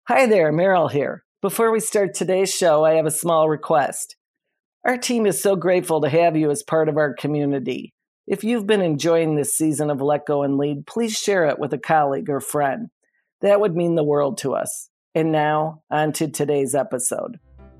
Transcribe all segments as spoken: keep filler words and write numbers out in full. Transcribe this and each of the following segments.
Hi there, Meryl here. Before we start today's show, I have a small request. Our team is so grateful to have you as part of our community. If you've been enjoying this season of Let Go and Lead, please share it with a colleague or friend. That would mean the world to us. And now, on to today's episode.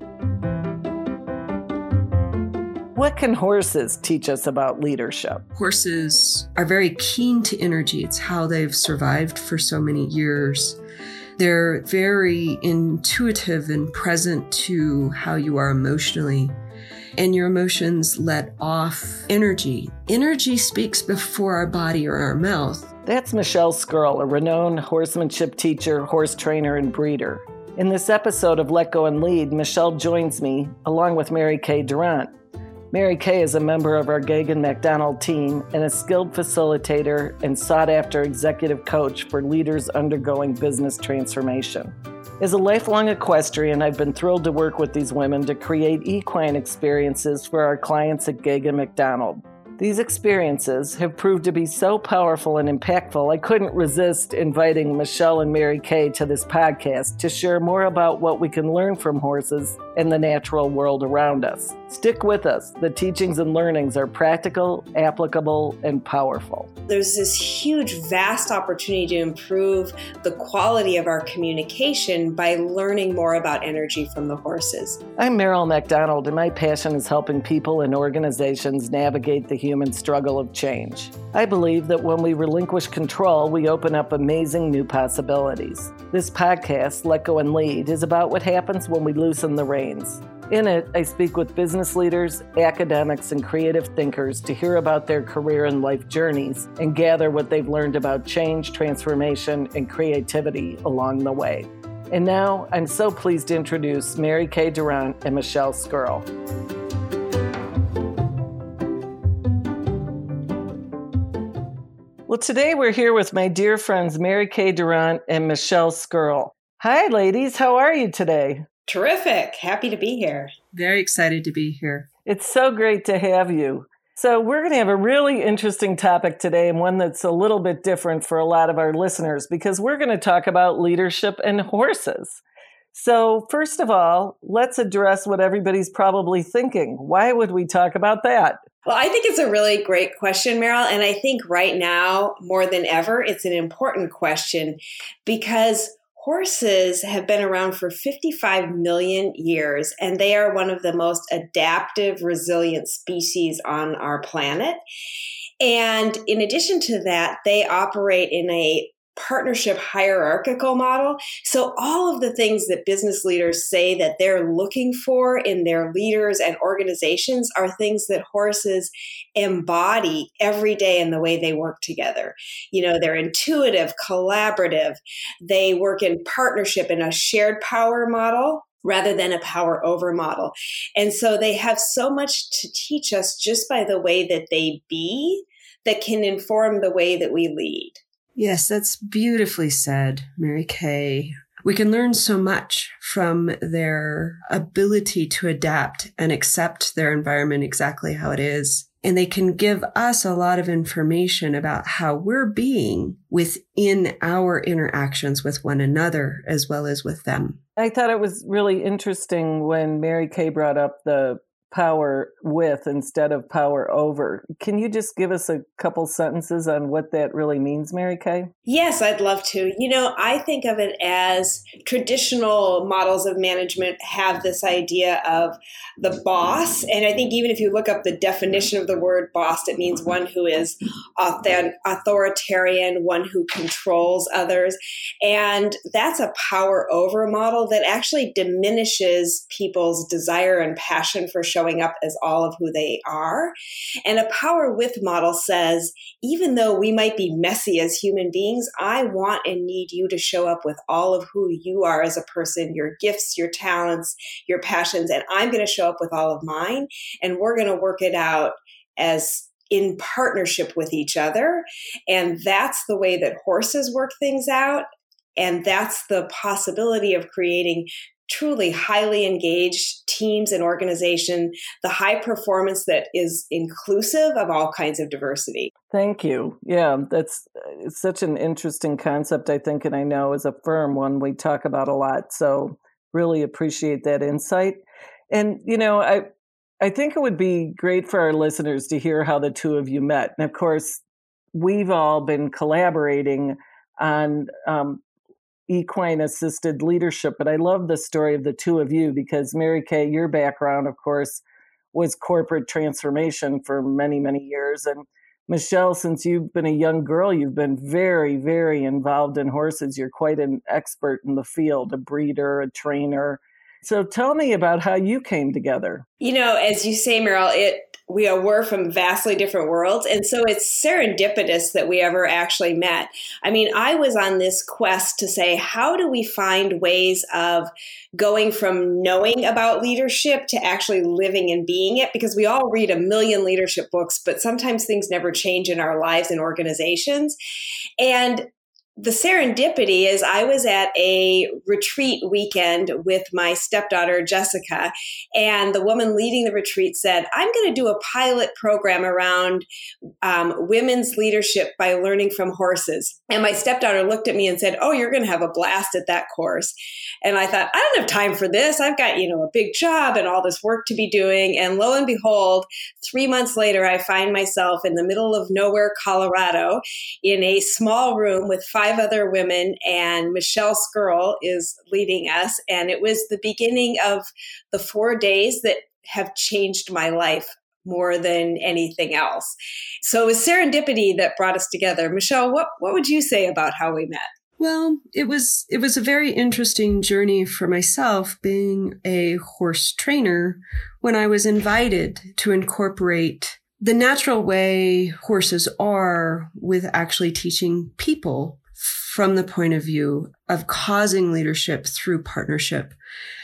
What can horses teach us about leadership? Horses are very keen to energy. It's how they've survived for so many years. They're very intuitive and present to how you are emotionally. And your emotions let off energy. Energy speaks before our body or our mouth. That's Michelle Skirl, a renowned horsemanship teacher, horse trainer, and breeder. In this episode of Let Go and Lead, Michelle joins me along with Mary Kay Durant. Mary Kay is a member of our Gagan MacDonald team and a skilled facilitator and sought-after executive coach for leaders undergoing business transformation. As a lifelong equestrian, I've been thrilled to work with these women to create equine experiences for our clients at Gagan MacDonald. These experiences have proved to be so powerful and impactful, I couldn't resist inviting Michelle and Mary Kay to this podcast to share more about what we can learn from horses and the natural world around us. Stick with us. The teachings and learnings are practical, applicable, and powerful. There's this huge, vast opportunity to improve the quality of our communication by learning more about energy from the horses. I'm Meryl MacDonald, and my passion is helping people and organizations navigate the human struggle of change. I believe that when we relinquish control, we open up amazing new possibilities. This podcast, Let Go and Lead, is about what happens when we loosen the reins. In it, I speak with business leaders, academics, and creative thinkers to hear about their career and life journeys and gather what they've learned about change, transformation, and creativity along the way. And now, I'm so pleased to introduce Mary Kay Durant and Michelle Skirl. Well, today we're here with my dear friends Mary Kay Durant and Michelle Skirl. Hi, ladies. How are you today? Terrific. Happy to be here. Very excited to be here. It's so great to have you. So we're going to have a really interesting topic today, and one that's a little bit different for a lot of our listeners, because we're going to talk about leadership and horses. So first of all, let's address what everybody's probably thinking. Why would we talk about that? Well, I think it's a really great question, Meryl. And I think right now, more than ever, it's an important question because horses have been around for fifty-five million years, and they are one of the most adaptive, resilient species on our planet. And in addition to that, they operate in a partnership hierarchical model. So all of the things that business leaders say that they're looking for in their leaders and organizations are things that horses embody every day in the way they work together. You know, they're intuitive, collaborative. They work in partnership in a shared power model rather than a power over model. And so they have so much to teach us just by the way that they be that can inform the way that we lead. Yes, that's beautifully said, Mary Kay. We can learn so much from their ability to adapt and accept their environment exactly how it is. And they can give us a lot of information about how we're being within our interactions with one another as well as with them. I thought it was really interesting when Mary Kay brought up the power with instead of power over. Can you just give us a couple sentences on what that really means, Mary Kay? Yes, I'd love to. You know, I think of it as traditional models of management have this idea of the boss. And I think even if you look up the definition of the word boss, it means one who is authoritarian, one who controls others. And that's a power over model that actually diminishes people's desire and passion for showing up as all of who they are. And a power with model says, even though we might be messy as human beings, I want and need you to show up with all of who you are as a person, your gifts, your talents, your passions, and I'm going to show up with all of mine, and we're going to work it out as in partnership with each other. And that's the way that horses work things out. And that's the possibility of creating truly highly engaged teams and organization, the high performance that is inclusive of all kinds of diversity. Thank you. Yeah, that's it's such an interesting concept, I think, and I know as a firm one we talk about a lot. So really appreciate that insight. And, you know, I I think it would be great for our listeners to hear how the two of you met. And of course, we've all been collaborating on um, equine assisted leadership. But I love the story of the two of you because Mary Kay, your background, of course, was corporate transformation for many, many years. And Michelle, since you've been a young girl, you've been very, very involved in horses. You're quite an expert in the field, a breeder, a trainer. So tell me about how you came together. You know, as you say, Meryl, it we were from vastly different worlds. And so it's serendipitous that we ever actually met. I mean, I was on this quest to say, how do we find ways of going from knowing about leadership to actually living and being it? Because we all read a million leadership books, but sometimes things never change in our lives and organizations. And the serendipity is I was at a retreat weekend with my stepdaughter, Jessica, and the woman leading the retreat said, I'm going to do a pilot program around um, women's leadership by learning from horses. And my stepdaughter looked at me and said, oh, you're going to have a blast at that course. And I thought, I don't have time for this. I've got, you know, a big job and all this work to be doing. And lo and behold, three months later, I find myself in the middle of nowhere, Colorado, in a small room with five other women, and Michelle Skirl is leading us. And it was the beginning of the four days that have changed my life more than anything else. So it was serendipity that brought us together. Michelle, what, what would you say about how we met? Well, it was it was a very interesting journey for myself being a horse trainer when I was invited to incorporate the natural way horses are with actually teaching people from the point of view of causing leadership through partnership.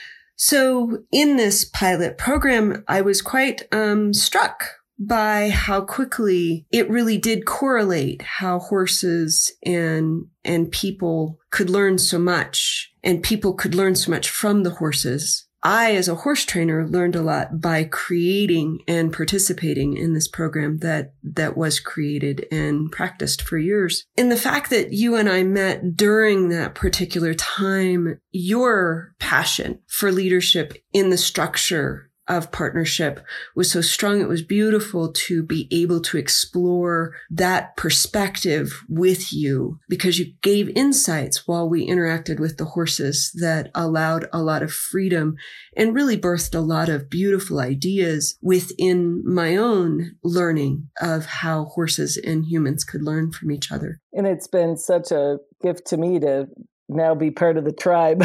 So in this pilot program, I was quite um, struck by how quickly it really did correlate how horses and and people could learn so much, and people could learn so much from the horses. I, as a horse trainer, learned a lot by creating and participating in this program that that was created and practiced for years. And the fact that you and I met during that particular time, your passion for leadership in the structure of partnership was so strong. It was beautiful to be able to explore that perspective with you because you gave insights while we interacted with the horses that allowed a lot of freedom and really birthed a lot of beautiful ideas within my own learning of how horses and humans could learn from each other. And it's been such a gift to me to now be part of the tribe.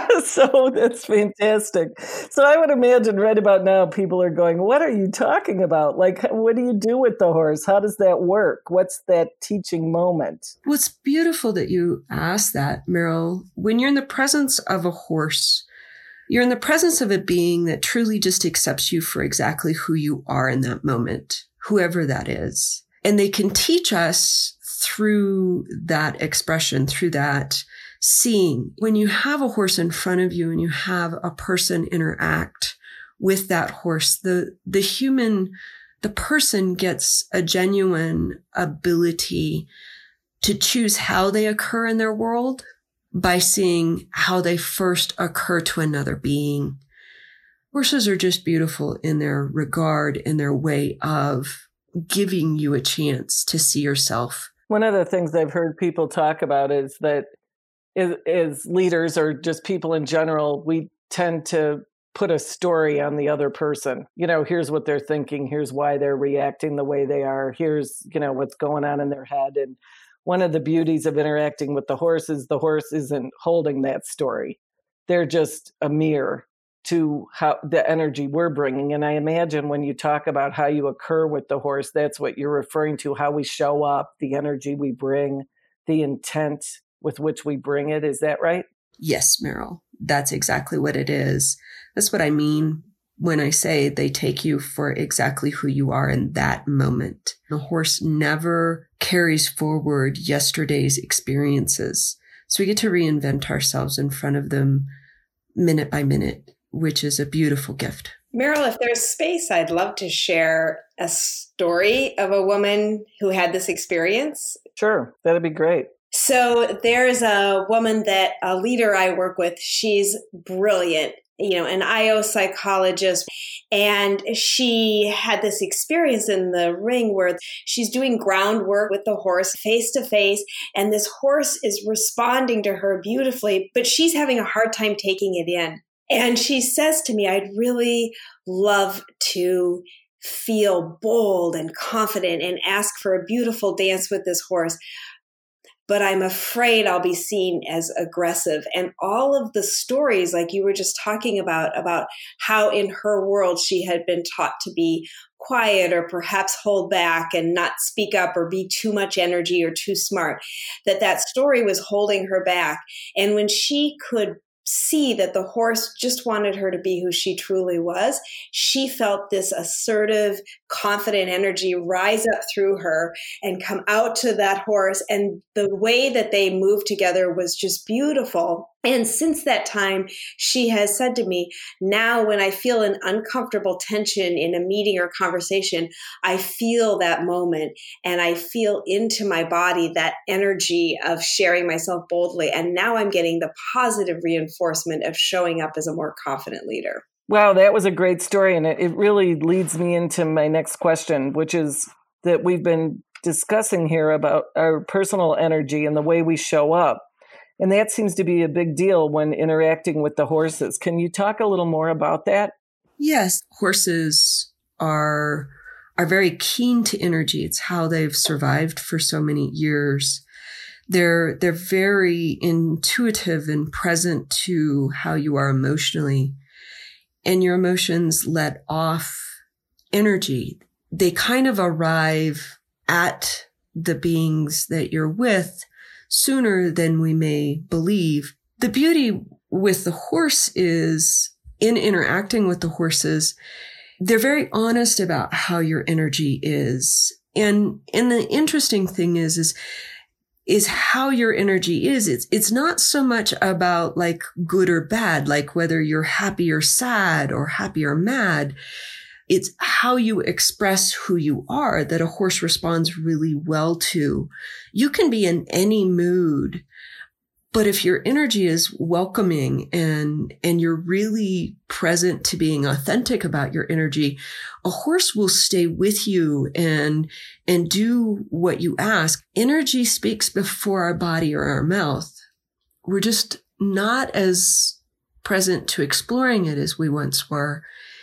So that's fantastic. So I would imagine right about now, people are going, what are you talking about? Like, what do you do with the horse? How does that work? What's that teaching moment? Well, it's beautiful that you asked that, Meryl. When you're in the presence of a horse, you're in the presence of a being that truly just accepts you for exactly who you are in that moment, whoever that is. And they can teach us through that expression, through that seeing. When you have a horse in front of you and you have a person interact with that horse, the, the human, the person gets a genuine ability to choose how they occur in their world by seeing how they first occur to another being. Horses are just beautiful in their regard, in their way of giving you a chance to see yourself. One of the things I've heard people talk about is that As, as leaders or just people in general, we tend to put a story on the other person. You know, here's what they're thinking. Here's why they're reacting the way they are. Here's, you know, what's going on in their head. And one of the beauties of interacting with the horse is the horse isn't holding that story. They're just a mirror to how the energy we're bringing. And I imagine when you talk about how you occur with the horse, that's what you're referring to, how we show up, the energy we bring, the intent with which we bring it. Is that right? Yes, Meryl. That's exactly what it is. That's what I mean when I say they take you for exactly who you are in that moment. The horse never carries forward yesterday's experiences. So we get to reinvent ourselves in front of them minute by minute, which is a beautiful gift. Meryl, if there's space, I'd love to share a story of a woman who had this experience. Sure, that'd be great. So there's a woman that a leader I work with. She's brilliant, you know, an I O psychologist. And she had this experience in the ring where she's doing groundwork with the horse face to face. And this horse is responding to her beautifully, but she's having a hard time taking it in. And she says to me, I'd really love to feel bold and confident and ask for a beautiful dance with this horse, but I'm afraid I'll be seen as aggressive. And all of the stories, like you were just talking about, about how in her world she had been taught to be quiet or perhaps hold back and not speak up or be too much energy or too smart, that that story was holding her back. And when she could see that the horse just wanted her to be who she truly was, she felt this assertive, confident energy rise up through her and come out to that horse. And the way that they moved together was just beautiful. And since that time, she has said to me, now when I feel an uncomfortable tension in a meeting or conversation, I feel that moment and I feel into my body that energy of sharing myself boldly. And now I'm getting the positive reinforcement of showing up as a more confident leader. Wow, that was a great story. And it, it really leads me into my next question, which is that we've been discussing here about our personal energy and the way we show up. And that seems to be a big deal when interacting with the horses. Can you talk a little more about that? Yes, horses are are very keen to energy. It's how they've survived for so many years. They're they're very intuitive and present to how you are emotionally. And your emotions let off energy. They kind of arrive at the beings that you're with sooner than we may believe. The beauty with the horse is in interacting with the horses, they're very honest about how your energy is. And, and the interesting thing is, is, is how your energy is. It's, it's not so much about like good or bad, like whether you're happy or sad or happy or mad. It's how you express who you are that a horse responds really well to. You can be in any mood, but if your energy is welcoming and, and you're really present to being authentic about your energy, a horse will stay with you and, and do what you ask. Energy speaks before our body or our mouth. We're just not as present to exploring it as we once were.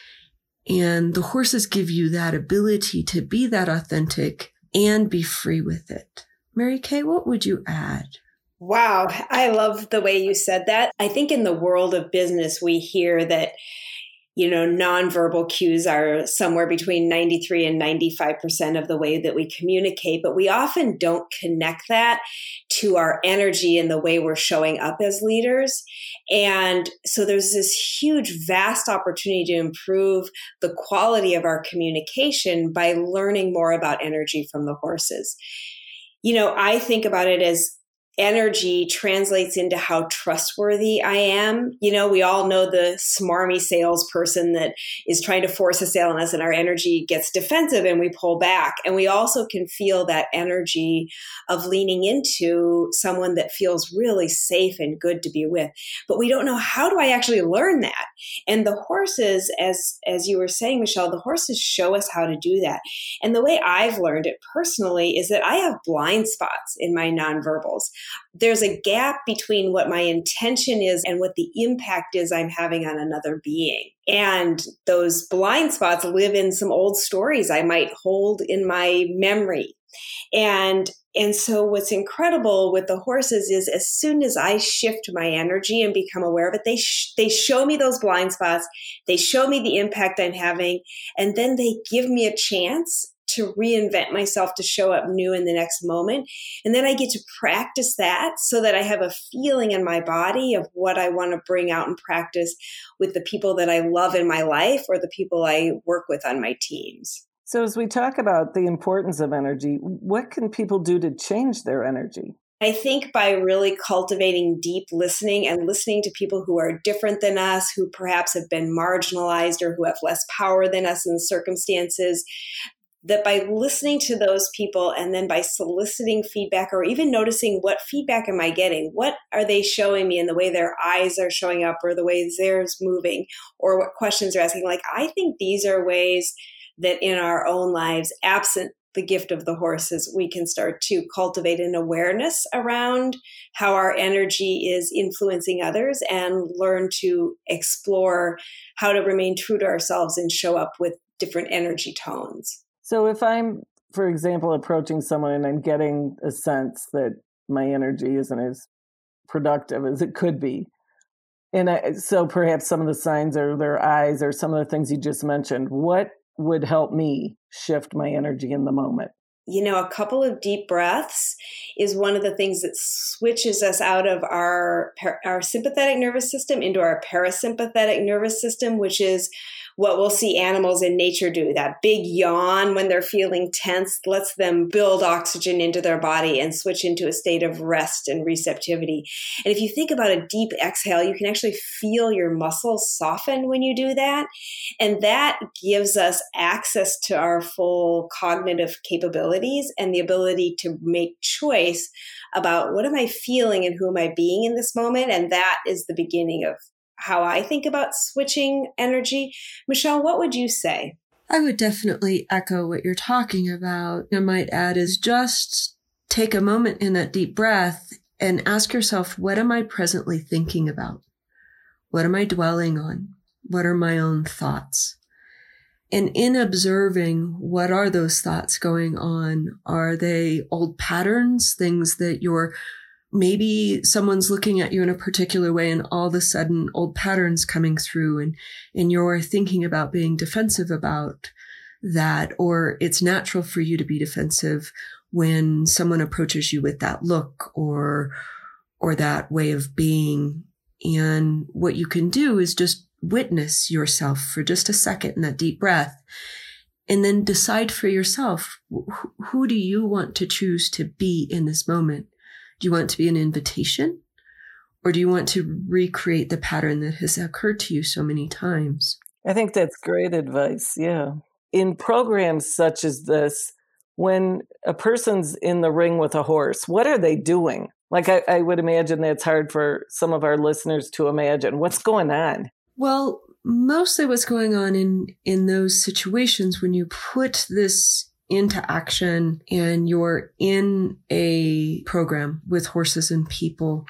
And the horses give you that ability to be that authentic and be free with it. Mary Kay, what would you add? Wow, I love the way you said that. I think in the world of business, we hear that, you know, nonverbal cues are somewhere between ninety-three and ninety-five percent of the way that we communicate, but we often don't connect that to our energy and the way we're showing up as leaders. And so there's this huge, vast opportunity to improve the quality of our communication by learning more about energy from the horses. You know, I think about it as energy translates into how trustworthy I am. You know, we all know the smarmy salesperson that is trying to force a sale on us and our energy gets defensive and we pull back. And we also can feel that energy of leaning into someone that feels really safe and good to be with. But we don't know, how do I actually learn that? And the horses, as, as you were saying, Michelle, the horses show us how to do that. And the way I've learned it personally is that I have blind spots in my nonverbals. There's a gap between what my intention is and what the impact is I'm having on another being. And those blind spots live in some old stories I might hold in my memory. And and so what's incredible with the horses is as soon as I shift my energy and become aware of it, they sh- they show me those blind spots, they show me the impact I'm having, and then they give me a chance to reinvent myself to show up new in the next moment. And then I get to practice that so that I have a feeling in my body of what I want to bring out and practice with the people that I love in my life or the people I work with on my teams. So as we talk about the importance of energy, what can people do to change their energy? I think by really cultivating deep listening and listening to people who are different than us, who perhaps have been marginalized or who have less power than us in circumstances, that by listening to those people and then by soliciting feedback or even noticing what feedback am I getting? What are they showing me in the way their eyes are showing up or the way theirs moving or what questions they're asking? Like, I think these are ways that in our own lives, absent the gift of the horses, we can start to cultivate an awareness around how our energy is influencing others and learn to explore how to remain true to ourselves and show up with different energy tones. So if I'm, for example, approaching someone and I'm getting a sense that my energy isn't as productive as it could be, and I, so perhaps some of the signs are their eyes or some of the things you just mentioned, what would help me shift my energy in the moment? You know, a couple of deep breaths is one of the things that switches us out of our our sympathetic nervous system into our parasympathetic nervous system, which is what we'll see animals in nature do. That big yawn when they're feeling tense lets them build oxygen into their body and switch into a state of rest and receptivity. And if you think about a deep exhale, you can actually feel your muscles soften when you do that. And that gives us access to our full cognitive capabilities and the ability to make choice about what am I feeling and who am I being in this moment. And that is the beginning of how I think about switching energy. Michelle, what would you say? I would definitely echo what you're talking about. I might add is just take a moment in that deep breath and ask yourself, what am I presently thinking about? What am I dwelling on? What are my own thoughts? And in observing what are those thoughts going on, are they old patterns, things that you're maybe someone's looking at you in a particular way and all of a sudden old patterns coming through and, and you're thinking about being defensive about that, or it's natural for you to be defensive when someone approaches you with that look or, or that way of being. And what you can do is just witness yourself for just a second in that deep breath and then decide for yourself, wh- who do you want to choose to be in this moment? Do you want to be an invitation or do you want to recreate the pattern that has occurred to you so many times? I think that's great advice. Yeah. In programs such as this, when a person's in the ring with a horse, what are they doing? Like I, I would imagine that's hard for some of our listeners to imagine. What's going on? Well, mostly what's going on in, in those situations when you put this into action and you're in a program with horses and people,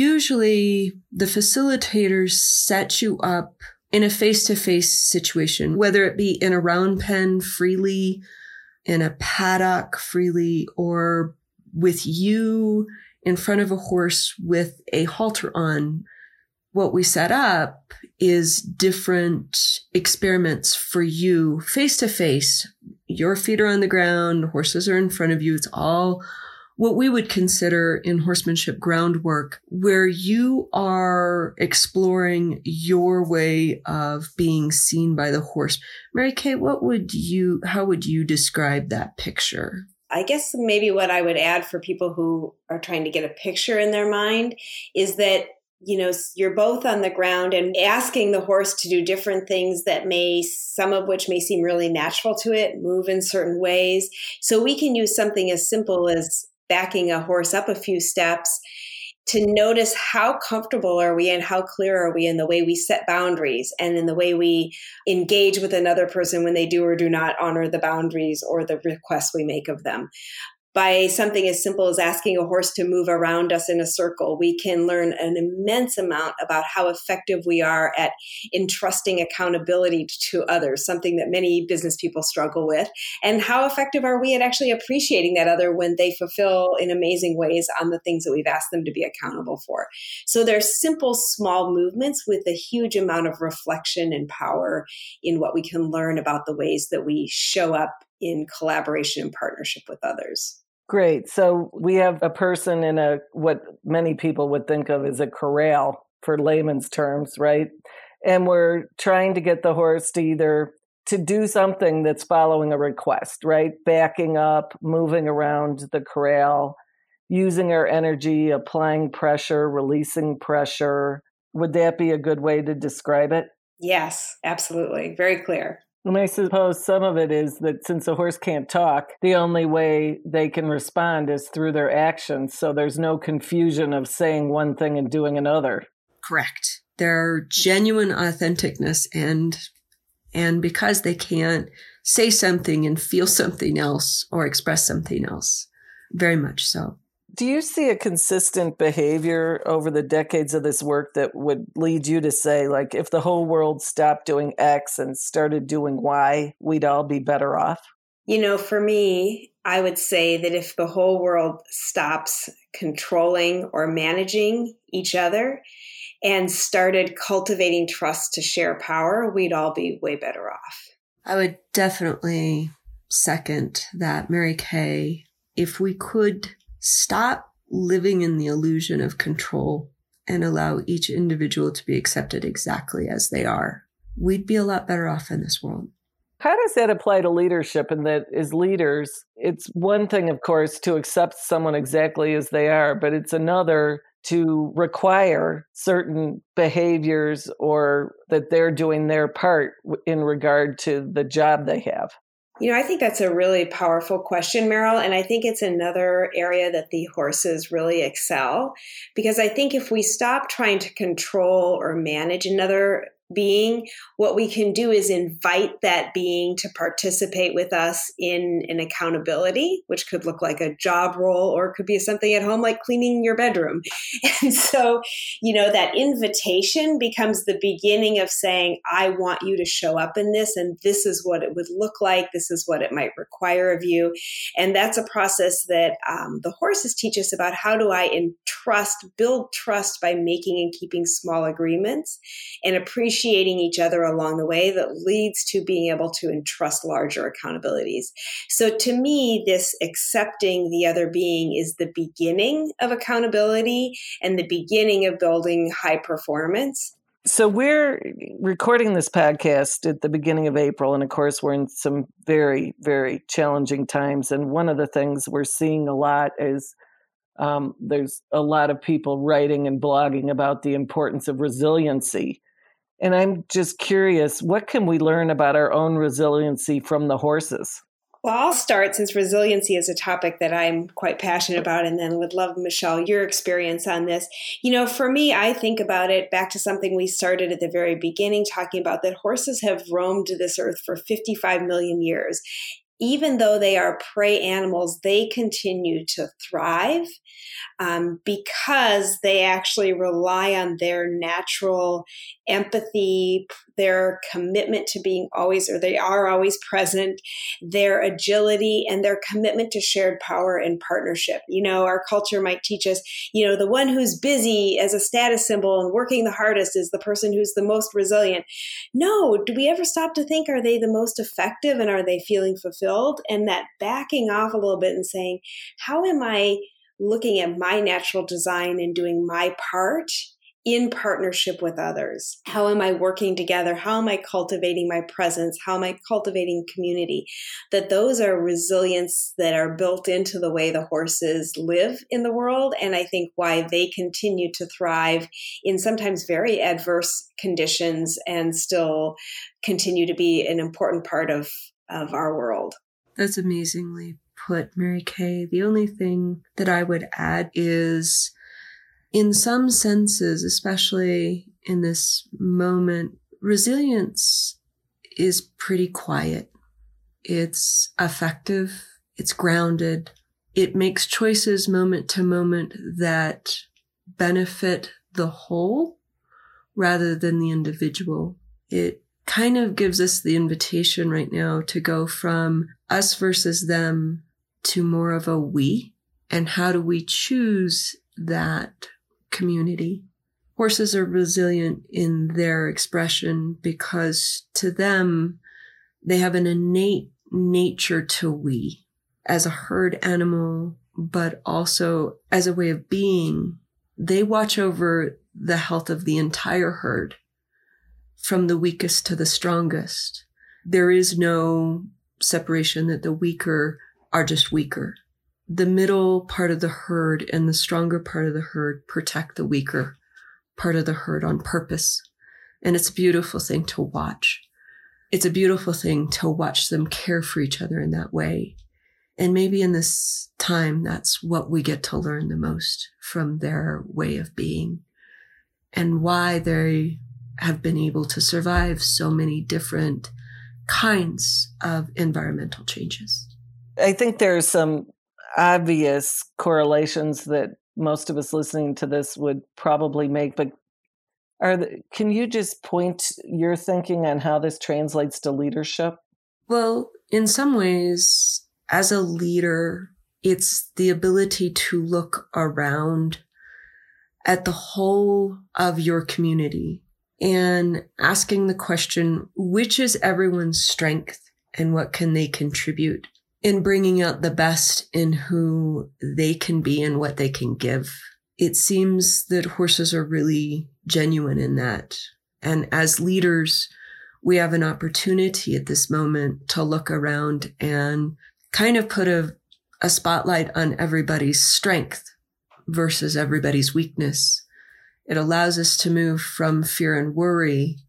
usually the facilitators set you up in a face-to-face situation, whether it be in a round pen freely, in a paddock freely, or with you in front of a horse with a halter on. What we set up is different experiments for you face-to-face. Your feet are on the ground, horses are in front of you. It's all what we would consider in horsemanship groundwork, where you are exploring your way of being seen by the horse. Mary Kay, what would you, how would you describe that picture? I guess maybe what I would add for people who are trying to get a picture in their mind is that, you know, you're both on the ground and asking the horse to do different things that may, some of which may seem really natural to it, move in certain ways. So we can use something as simple as backing a horse up a few steps to notice how comfortable are we and how clear are we in the way we set boundaries and in the way we engage with another person when they do or do not honor the boundaries or the requests we make of them. By something as simple as asking a horse to move around us in a circle, we can learn an immense amount about how effective we are at entrusting accountability to others, something that many business people struggle with, and how effective are we at actually appreciating that other when they fulfill in amazing ways on the things that we've asked them to be accountable for. So they're simple, small movements with a huge amount of reflection and power in what we can learn about the ways that we show up in collaboration and partnership with others. Great. So we have a person in a, what many people would think of as a corral for layman's terms, right? And we're trying to get the horse to either to do something that's following a request, right? Backing up, moving around the corral. using our energy, applying pressure, releasing pressure. Would that be a good way to describe it? Yes, absolutely. Very clear. And I suppose some of it is that since a horse can't talk, the only way they can respond is through their actions. So there's no confusion of saying one thing and doing another. Correct. Their genuine authenticness, and and because they can't say something and feel something else or express something else, very much so. Do you see a consistent behavior over the decades of this work that would lead you to say, like, if the whole world stopped doing X and started doing Y, we'd all be better off? You know, for me, I would say that if the whole world stops controlling or managing each other and started cultivating trust to share power, we'd all be way better off. I would definitely second that, Mary Kay. If we could stop living in the illusion of control and allow each individual to be accepted exactly as they are, we'd be a lot better off in this world. How does that apply to leadership? And that as leaders, it's one thing, of course, to accept someone exactly as they are, but it's another to require certain behaviors or that they're doing their part in regard to the job they have. You know, I think that's a really powerful question, Meryl. And I think it's another area that the horses really excel, because I think if we stop trying to control or manage another being, what we can do is invite that being to participate with us in an accountability, which could look like a job role, or it could be something at home like cleaning your bedroom. And so, you know, that invitation becomes the beginning of saying, I want you to show up in this, and this is what it would look like. This is what it might require of you. And that's a process that um, the horses teach us about. How do I entrust, build trust by making and keeping small agreements and appreciate appreciating each other along the way that leads to being able to entrust larger accountabilities. So to me, this accepting the other being is the beginning of accountability and the beginning of building high performance. So we're recording this podcast at the beginning of April, and of course we're in some very, very challenging times. And one of the things we're seeing a lot is um, there's a lot of people writing and blogging about the importance of resiliency. And I'm just curious, what can we learn about our own resiliency from the horses? Well, I'll start, since resiliency is a topic that I'm quite passionate about, and then would love, Michelle, your experience on this. You know, for me, I think about it back to something we started at the very beginning, talking about that horses have roamed this earth for fifty-five million years. Even though they are prey animals, they continue to thrive um, because they actually rely on their natural empathy, their commitment to being always, or they are always present, their agility, and their commitment to shared power and partnership. You know, our culture might teach us, you know, the one who's busy as a status symbol and working the hardest is the person who's the most resilient. No, do we ever stop to think, are they the most effective and are they feeling fulfilled? And that backing off a little bit and saying, how am I looking at my natural design and doing my part in partnership with others? How am I working together? How am I cultivating my presence? How am I cultivating community? That those are resilience that are built into the way the horses live in the world. And I think why they continue to thrive in sometimes very adverse conditions and still continue to be an important part of, of our world. That's amazingly put, Mary Kay. The only thing that I would add is, in some senses, especially in this moment, resilience is pretty quiet. It's effective. It's grounded. It makes choices moment to moment that benefit the whole rather than the individual. It kind of gives us the invitation right now to go from us versus them to more of a we. And how do we choose that community? Horses are resilient in their expression because to them, they have an innate nature to we as a herd animal, but also as a way of being. They watch over the health of the entire herd, from the weakest to the strongest. There is no separation that the weaker are just weaker. the middle part of the herd and the stronger part of the herd protect the weaker part of the herd on purpose. And it's a beautiful thing to watch. It's a beautiful thing to watch them care for each other in that way. And maybe in this time, that's what we get to learn the most from their way of being and why they have been able to survive so many different kinds of environmental changes. I think there are some obvious correlations that most of us listening to this would probably make, but are the, can you just point your thinking on how this translates to leadership? Well, in some ways, as a leader, it's the ability to look around at the whole of your community and asking the question, which is everyone's strength and what can they contribute in bringing out the best in who they can be and what they can give. It seems that horses are really genuine in that. And as leaders, we have an opportunity at this moment to look around and kind of put a, a spotlight on everybody's strength versus everybody's weakness. It allows us to move from fear and worry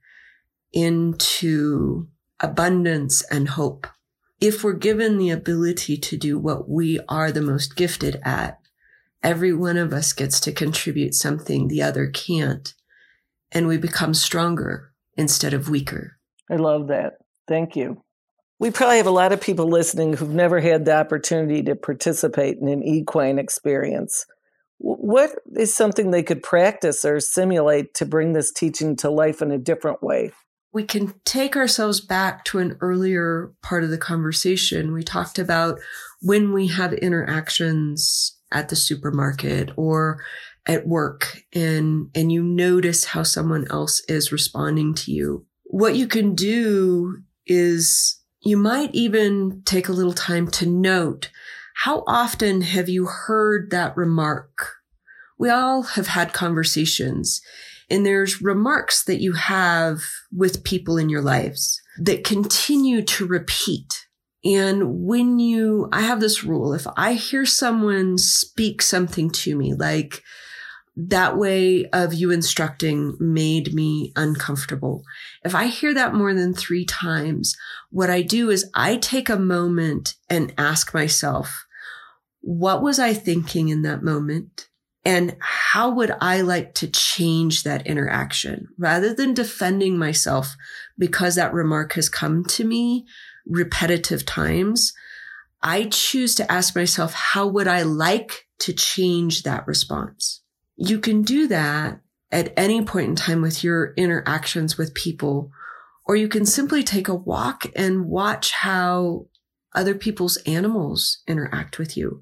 into abundance and hope. If we're given the ability to do what we are the most gifted at, every one of us gets to contribute something the other can't, and we become stronger instead of weaker. I love that. Thank you. We probably have a lot of people listening who've never had the opportunity to participate in an equine experience. What is something they could practice or simulate to bring this teaching to life in a different way? We can take ourselves back to an earlier part of the conversation. We talked about when we have interactions at the supermarket or at work and, and you notice how someone else is responding to you. What you can do is you might even take a little time to note, how often have you heard that remark? We all have had conversations, and there's remarks that you have with people in your lives that continue to repeat. And when you, I have this rule, if I hear someone speak something to me, like that way of you instructing made me uncomfortable. If I hear that more than three times, what I do is I take a moment and ask myself, what was I thinking in that moment? And how would I like to change that interaction? Rather than defending myself because that remark has come to me repetitive times, I choose to ask myself, how would I like to change that response? You can do that at any point in time with your interactions with people, or you can simply take a walk and watch how other people's animals interact with you.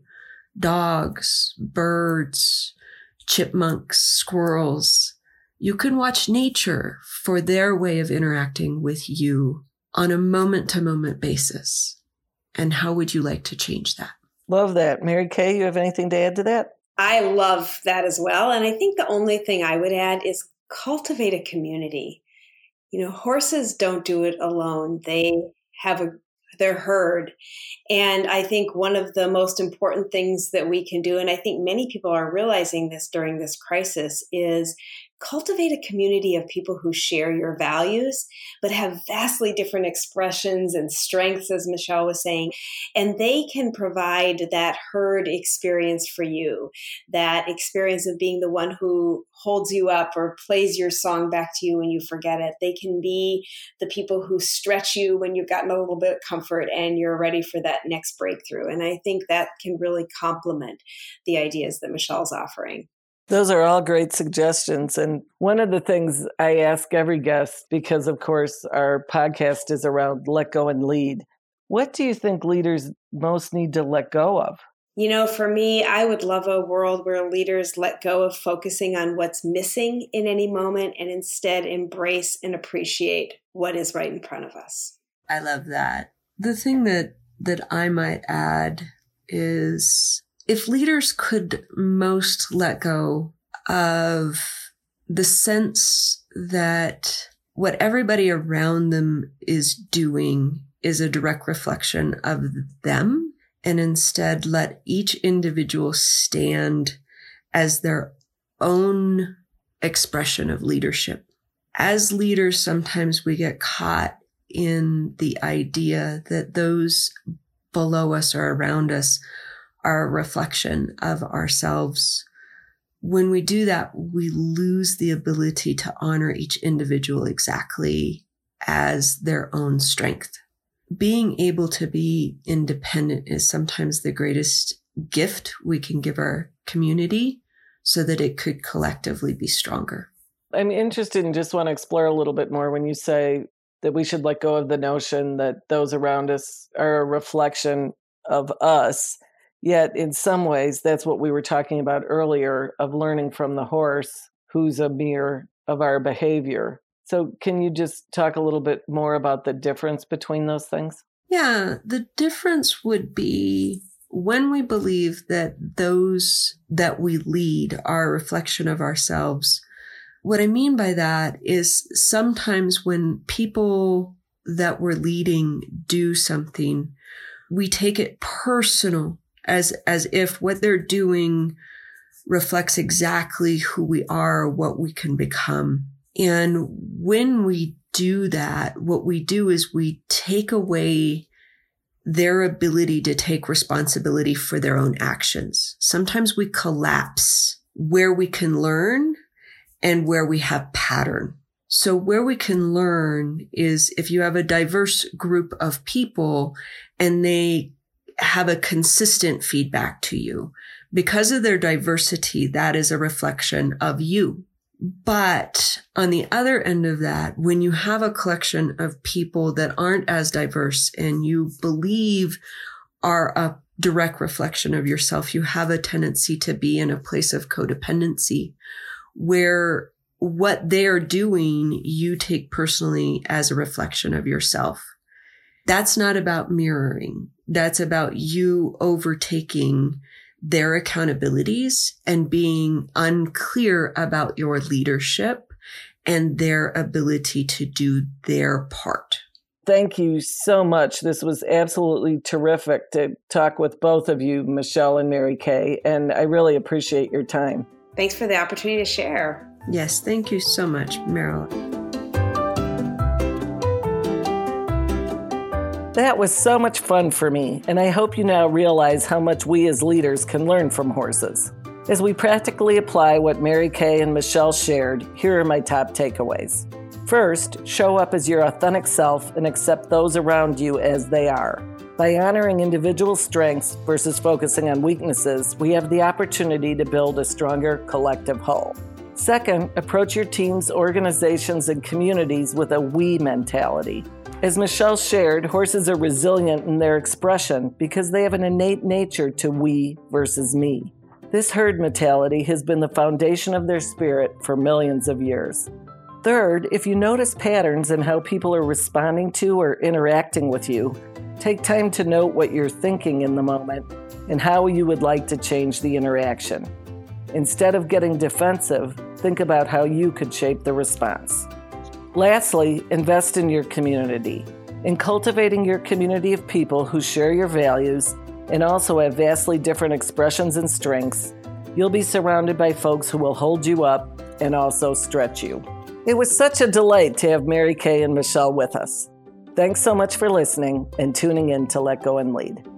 Dogs, birds, chipmunks, squirrels. You can watch nature for their way of interacting with you on a moment-to-moment basis. And how would you like to change that? Love that. Mary Kay, you have anything to add to that? I love that as well. And I think the only thing I would add is cultivate a community. You know, horses don't do it alone. They have a their herd. And I think one of the most important things that we can do, and I think many people are realizing this during this crisis, is cultivate a community of people who share your values, but have vastly different expressions and strengths, as Michelle was saying. And they can provide that herd experience for you, that experience of being the one who holds you up or plays your song back to you when you forget it. They can be the people who stretch you when you've gotten a little bit of comfort and you're ready for that next breakthrough. And I think that can really complement the ideas that Michelle's offering. Those are all great suggestions. And one of the things I ask every guest, because of course our podcast is around let go and lead, what do you think leaders most need to let go of? You know, for me, I would love a world where leaders let go of focusing on what's missing in any moment and instead embrace and appreciate what is right in front of us. I love that. The thing that, that I might add is, if leaders could most let go of the sense that what everybody around them is doing is a direct reflection of them and instead let each individual stand as their own expression of leadership. As leaders, sometimes we get caught in the idea that those below us or around us are a reflection of ourselves. When we do that, we lose the ability to honor each individual exactly as their own strength. Being able to be independent is sometimes the greatest gift we can give our community so that it could collectively be stronger. I'm interested and just want to explore a little bit more when you say that we should let go of the notion that those around us are a reflection of us. Yet in some ways, that's what we were talking about earlier of learning from the horse, who's a mirror of our behavior. So can you just talk a little bit more about the difference between those things? Yeah, the difference would be when we believe that those that we lead are a reflection of ourselves. What I mean by that is sometimes when people that we're leading do something, we take it personal as, as if what they're doing reflects exactly who we are, what we can become. And when we do that, what we do is we take away their ability to take responsibility for their own actions. Sometimes we collapse where we can learn and where we have pattern. So where we can learn is if you have a diverse group of people and they have a consistent feedback to you. Because of their diversity, that is a reflection of you. But on the other end of that, when you have a collection of people that aren't as diverse and you believe are a direct reflection of yourself, you have a tendency to be in a place of codependency where what they're doing, you take personally as a reflection of yourself. That's not about mirroring. That's about you overtaking their accountabilities and being unclear about your leadership and their ability to do their part. Thank you so much. This was absolutely terrific to talk with both of you, Michelle and Mary Kay, and I really appreciate your time. Thanks for the opportunity to share. Yes, thank you so much, Meryl. That was so much fun for me, and I hope you now realize how much we as leaders can learn from horses. As we practically apply what Mary Kay and Michelle shared, here are my top takeaways. First, show up as your authentic self and accept those around you as they are. By honoring individual strengths versus focusing on weaknesses, we have the opportunity to build a stronger collective whole. Second, approach your teams, organizations, and communities with a we mentality. As Michelle shared, horses are resilient in their expression because they have an innate nature to we versus me. This herd mentality has been the foundation of their spirit for millions of years. Third, if you notice patterns in how people are responding to or interacting with you, take time to note what you're thinking in the moment and how you would like to change the interaction. Instead of getting defensive, think about how you could shape the response. Lastly, invest in your community. In cultivating your community of people who share your values and also have vastly different expressions and strengths, you'll be surrounded by folks who will hold you up and also stretch you. It was such a delight to have Mary Kay and Michelle with us. Thanks so much for listening and tuning in to Let Go and Lead.